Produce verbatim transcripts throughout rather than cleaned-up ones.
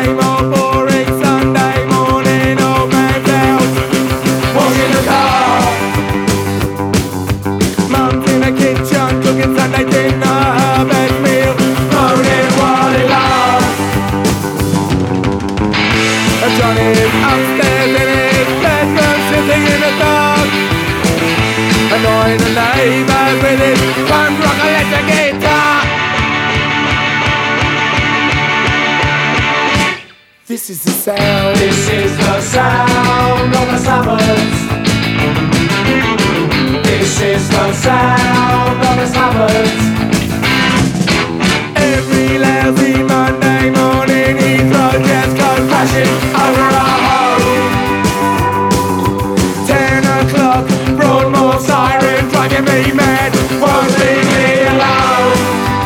same old boring Sunday morning, old man's house. Walk in the car. Mum's in the kitchen cooking Sunday dinner, her best meal, moaning while it lasts. Johnny's upstairs in his bedroom, sitting in the dark, annoying the neighbours with his punk rock electric guitar. This is the sound. This is the sound of the suburbs. This is the sound of the suburbs. Every lousy Monday morning he throws just goes crashing over our home. Ten o'clock, Broadmoor siren driving me mad, won't leave me alone.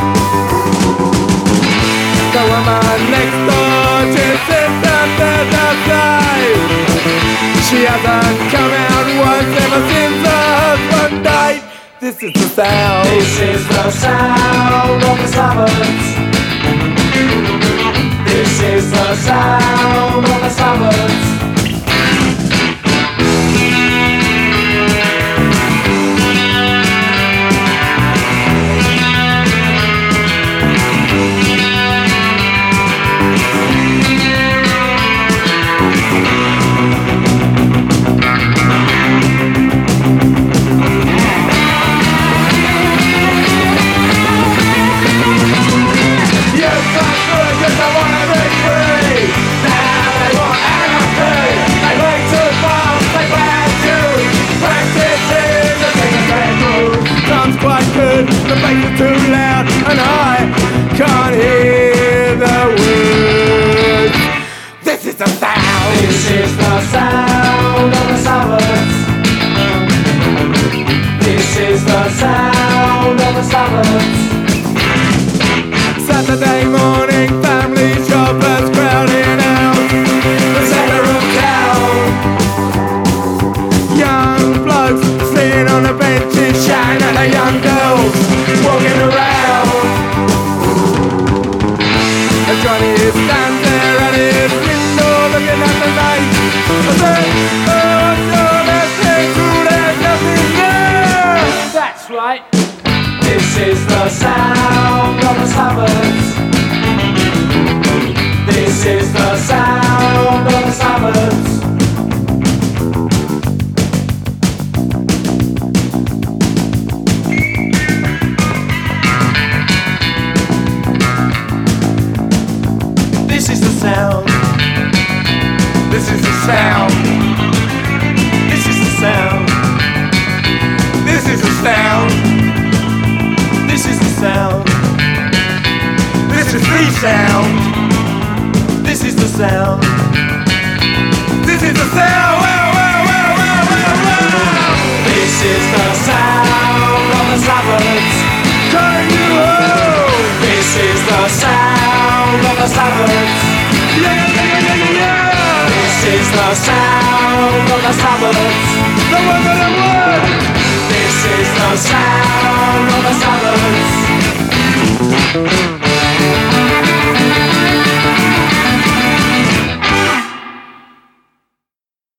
The woman next door just sits upstairs outside. She hasn't come out once ever since her husband died. This is the sound. This is the sound of the suburbs. This is the sound of the suburbs. The bass is too loud and I can't hear the words. This is the sound. This is the sound of the suburbs. This is the sound of the suburbs. Saturday morning, family shoppers crowding out the centre of town. Young blokes sitting on the benches shouting at the young girls walking around. And Johnny stands there at his window looking at the night. I say, oh, so let's take through, there's nothing there. That's right. This is the sound of the suburbs. This is the sound of the suburbs. This is the sound. This is the sound. This is the sound. This is the sound. This is the sound. This is the sound. This is the sound. This is the sound. Wow, wow, wow, wow, wow, wow. This is the sound of the suburbs. Calling you home. This is the sound of the suburbs. Yeah, yeah, yeah, yeah, yeah, yeah. This is the sound of the suburbs.